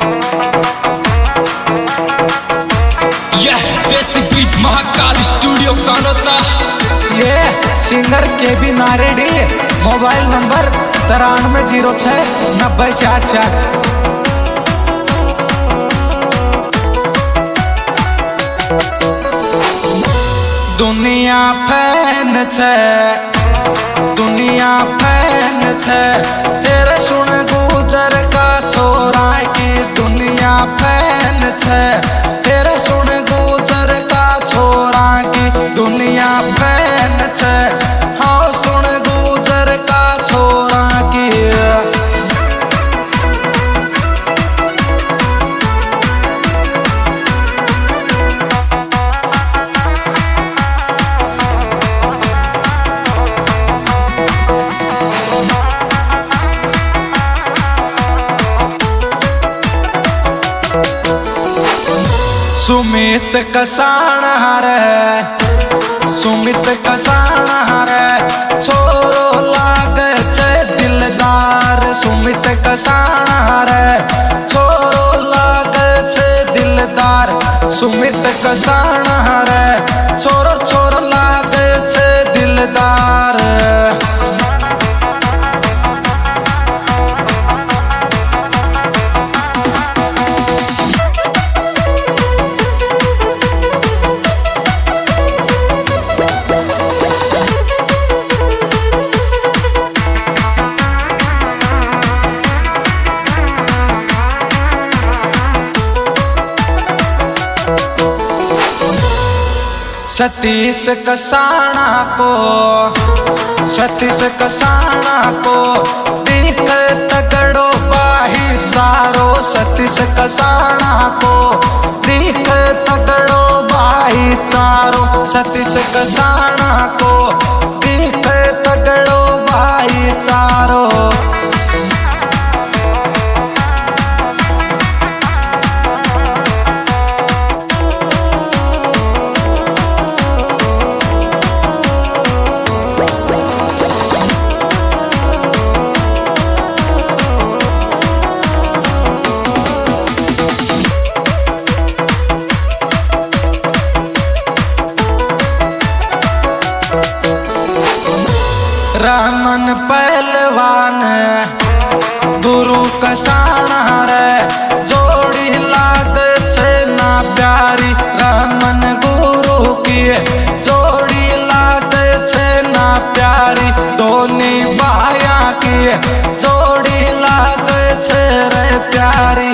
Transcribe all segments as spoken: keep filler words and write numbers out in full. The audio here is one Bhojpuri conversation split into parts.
महाकाल स्टूडियो कानोता। ये singer K B Naredi, mobile number तिरानवे जीरो छः नब्बे साठ साठ। दुनिया फैन छे, दुनिया फैन छे, तेरे सुन गुजर का छोरा की दुनिया फैन छे, तेरे सुन गुजर का छोरा की दुनिया फैन छे, हाँ सुन गुजर का छोरा की। सुमित कसाना रे, सुमित कसाना रे, छोरो लागे छे दिलदार। सुमित कसाना रे, छोरो लागे छे दिलदार। सुमित कसाना रे, छोरो छोरो लागे छे दिलदार। सतीश कसाना को, सतीश कसाना को दिख तगड़ो बाही सारो। सतीश कसाना को दिख तगड़ो बाही सारो। सतीश कसाना को दिख तगड़ो बाही सारो। रामन पहलवान गुरु कसाना रे, जोड़ी लाग छे ना प्यारी। रामन गुरु की जोड़ी लाग छे ना प्यारी। दोनी बाया की जोड़ी लाग छे रे प्यारी।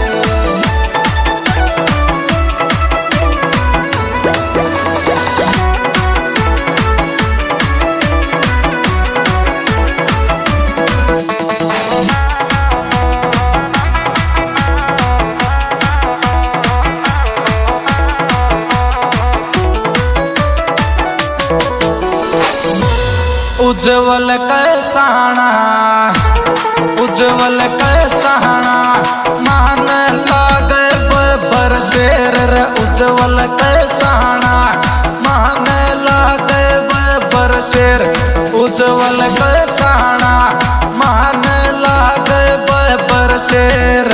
उज्जवल कैसाना, उज्जवल कैसाना, मान लागे बबर शेर रे। उज्जवल कैसाना, मान लागे बबर शेर। उज्जवल कैसाना, मान लागे बबर शेर।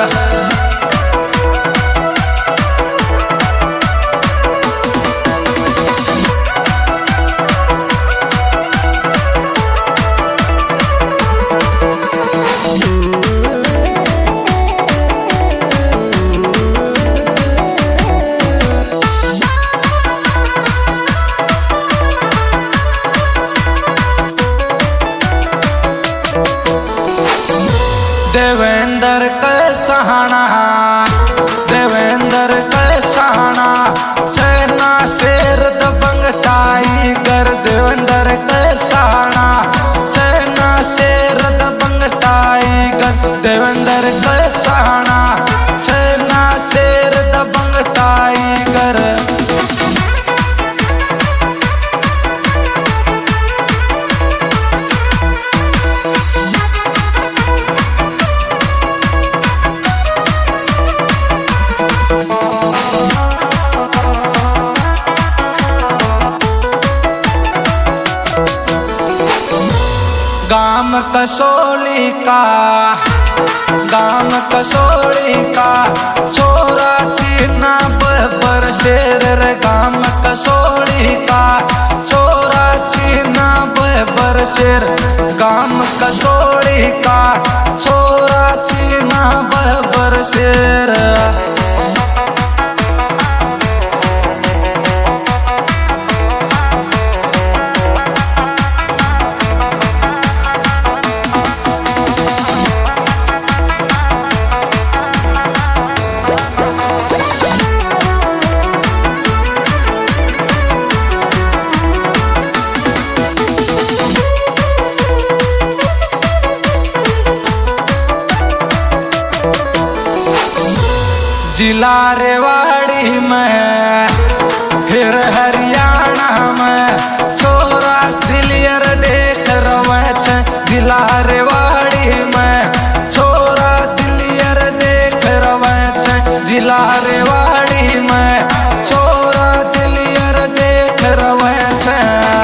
देवेंद्र कैसाना, देवेंद्र कैसाना, छैना शेर दबंग टाइगर। देवेंद्र कैसाना, छैना शेर दबंग टाइगर। देवेंद्र कैसाना, छैना शेर दबंग टाइगर। गाम कसौली का, गाम गाम कसोड़ी का छोरा चीना बबर शेर रे गाम कसोड़ी का छोरा चीना बबर शेर गाम कसोड़ी का छोरा चीना बबर शेर। जिला रेवाड़ी में फिर हरियाणा में छोरा दिलियर देख रवे छे। जिला रेवाड़ी में छोरा दिलियर देख रवे छे। जिला रेवाड़ी में छोरा दिलियर देख रवे छे।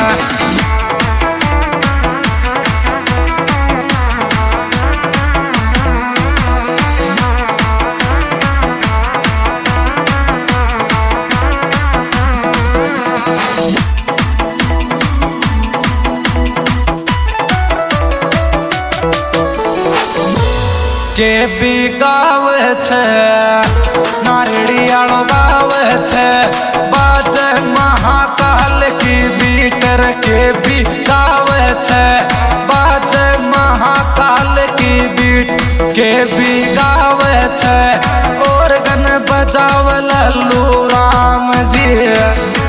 के भी गाव छे नारड़ी आलो गाव छे बाज महाकाल की बीटर के भी गाव छे बाज महाकाल की बीट के भी गाव छे और गन बजाव लल्लू राम जी।